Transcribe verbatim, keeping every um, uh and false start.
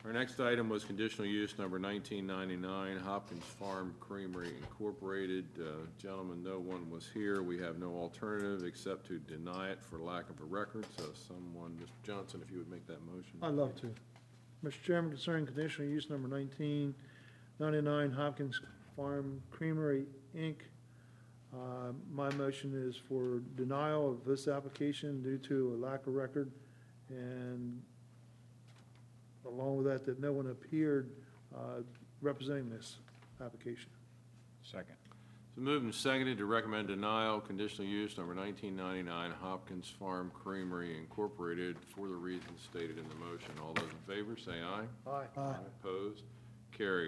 Our next item was conditional use number nineteen ninety-nine, Hopkins Farm Creamery Incorporated. Uh, Gentlemen, no one was here. We have no alternative except to deny it for lack of a record. So someone, Mister Johnson, if you would make that motion. I'd love to. Mister Chairman, concerning conditional use number nineteen ninety-nine Hopkins Farm Creamery, Incorporated, uh, my motion is for denial of this application due to a lack of record, and along with that, that no one appeared uh, representing this application. Second. So moved and seconded to recommend denial, conditional use number nineteen ninety-nine, Hopkins Farm Creamery Incorporated, for the reasons stated in the motion. All those in favor, say aye. Aye. Opposed? Carried.